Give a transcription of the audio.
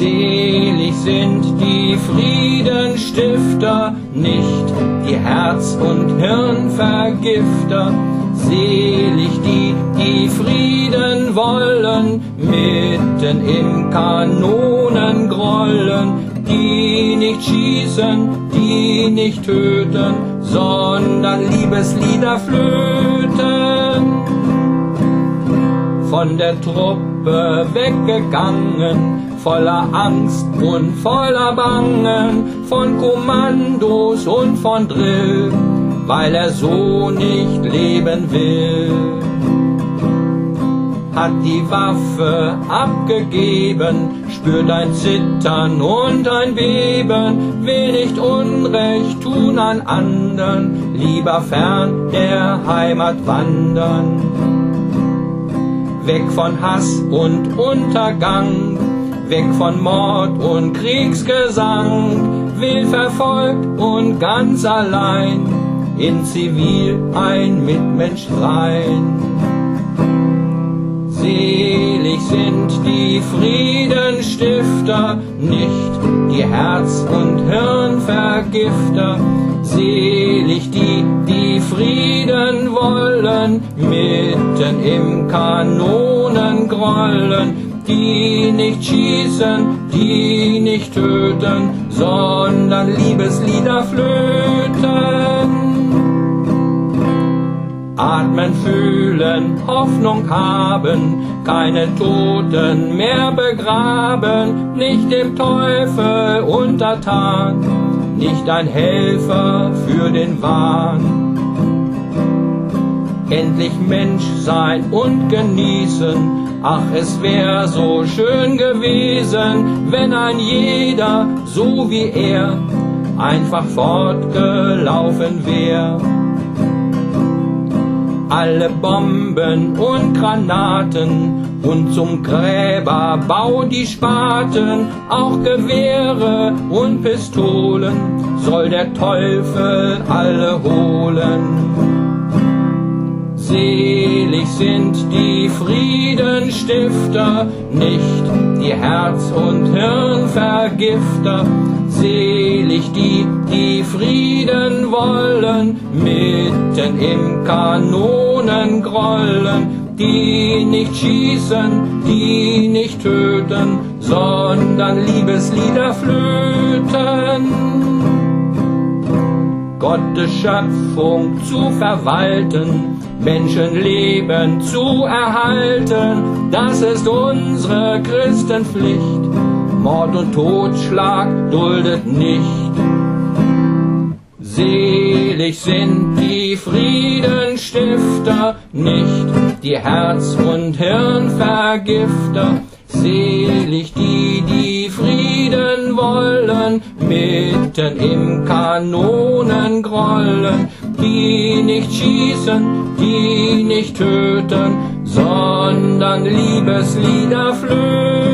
Selig sind die Friedenstifter, nicht die Herz- und Hirnvergifter. Selig die, die Frieden wollen, mitten im Kanonengrollen, die nicht schießen, die nicht töten, sondern Liebeslieder flöten. Von der Truppe weggegangen, voller Angst und voller Bangen, von Kommandos und von Drill, weil er so nicht leben will. Hat die Waffe abgegeben, spürt ein Zittern und ein Beben, will nicht Unrecht tun an andern, lieber fern der Heimat wandern. Weg von Hass und Untergang, weg von Mord und Kriegsgesang, will verfolgt und ganz allein in Zivil ein Mitmensch sein. Selig sind die Friedenstifter, nicht die Herz- und Hirnvergifter. Selig die, die Frieden wollen, mitten im Kanonengrollen, die nicht schießen, die nicht töten, sondern Liebeslieder flöten. Atmen, fühlen, Hoffnung haben, keine Toten mehr begraben, nicht dem Teufel untertan, nicht ein Helfer für den Wahn. Endlich Mensch sein und genießen, ach, es wär so schön gewesen, wenn ein jeder, so wie er, einfach fortgelaufen wär. Alle Bomben und Granaten und zum Gräberbau die Spaten, auch Gewehre und Pistolen soll der Teufel alle holen. Selig sind die Friedenstifter, nicht die Herz- und Hirnvergifter. Selig die, die Frieden wollen, mitten im Kanonengrollen, die nicht schießen, die nicht töten, sondern Liebeslieder flöten. Gottes Schöpfung zu verwalten, Menschenleben zu erhalten, das ist unsere Christenpflicht. Mord und Totschlag duldet nicht. Selig sind die Friedenstifter, nicht die Herz- und Hirnvergifter. Selig die, die Frieden wollen, mitten im Kanonengrollen, die nicht schießen, die nicht töten, sondern Liebeslieder flöten.